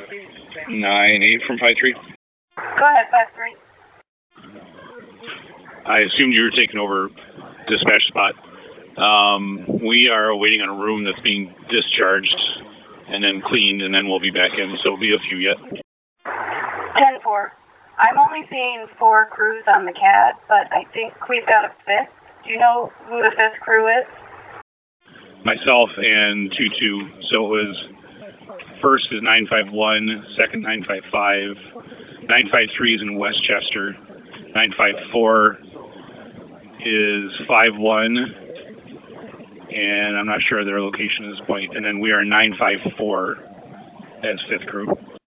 9-8 from 5-3. Go ahead, 5-3. I assumed you were taking over dispatch spot. We are waiting on a room that's being discharged and then cleaned, and then we'll be back in, so it'll be a few yet. 10-4. I'm only seeing 4 crews on the CAD, but I think we've got a 5th. Do you know who the 5th crew is? Myself and 2-2. So it was first is 951, second 955, 953 is in Westchester, 954 is 51, and I'm not sure their location at this point. And then we are 954 as 5th crew.